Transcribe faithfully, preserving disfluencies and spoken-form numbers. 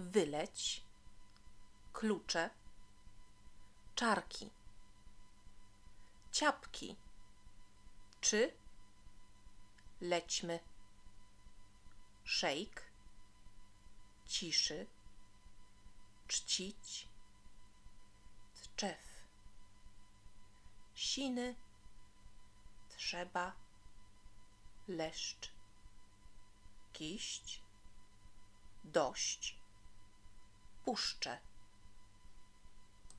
wyleć, klucze, czarki, ciapki, czy lećmy, szejk, ciszy, czcić, tczew, siny, trzeba, leszcz, kiść, dość, puszcze.